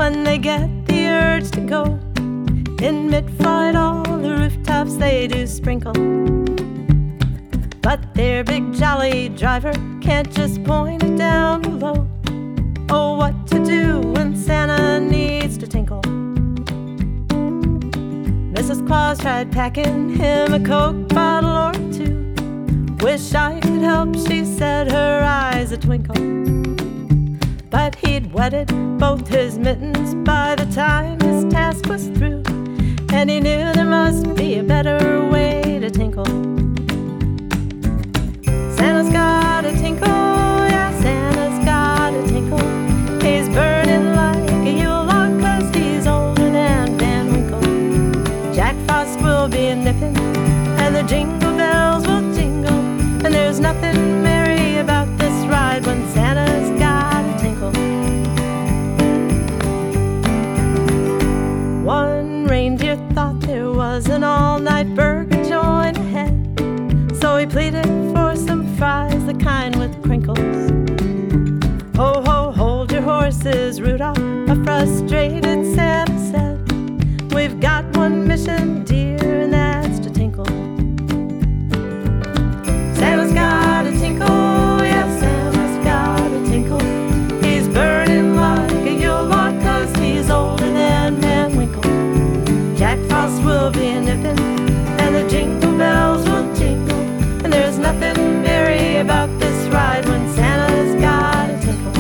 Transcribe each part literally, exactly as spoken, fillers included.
when they get the urge to go. In mid-flight, all the rooftops they do sprinkle, but their big jolly driver can't just point it down below. Oh, what to do when Santa needs to tinkle? Missus Claus tried packing him a Coke bottle or two. Wish I could help, she said, her eyes a twinkle. But he'd wetted both his mittens by the time his task was through, and he knew there must be a better way to tinkle. Santa's got a tinkle, yeah, Santa's got a tinkle. He's burning like a Yule log 'cause he's older than Van Winkle. Jack Frost will be nipping, and the jingle bells will jingle, and there's nothing merry about this ride when Santa's got a tinkle. One reindeer thought there was an all-night burger joint ahead, so he pleaded for some fries, the kind with crinkles. Ho, ho, hold your horses, Rudolph, a frustrated Santa said. We've got one mission, dear, and that's to tinkle. Santa's got a tinkle, yeah, Santa's got a tinkle. He's burning like a Yule log 'cause he's older than Van Winkle. Jack Frost will be nipping, and the jingle bells will jingle, and there's nothing merry about this ride when Santa's got a tinkle.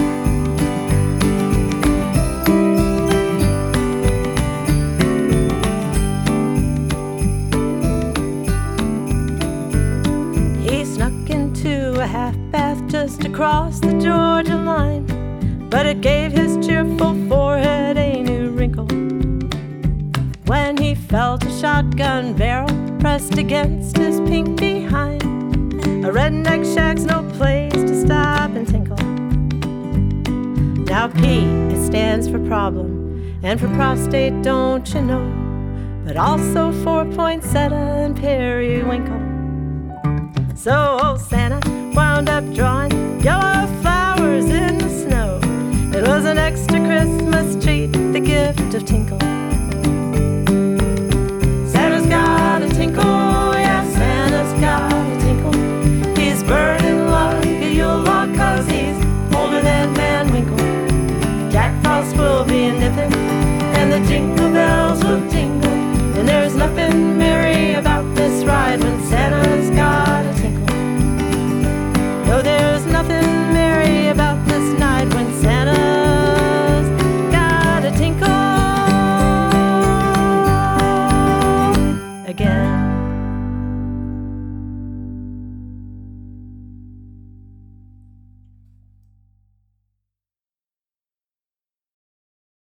He snuck into a half-bath just across the Georgia line, but it gave his cheerful forehead a new wrinkle when he felt a shotgun barrel pressed against his pink behind. A redneck shack's no place to stop and tinkle. Now P, it stands for problem, and for prostate, don't you know, but also for poinsettia and periwinkle. So old Santa wound up drawing yellow flowers in the snow. It was an extra Christmas treat, the gift of tinkle. Santa's got a tinkle, yeah, Santa's got a tinkle. He's burning like a Yule log 'cause he's older than Van Winkle. Jack Frost will be nipping, and the jingle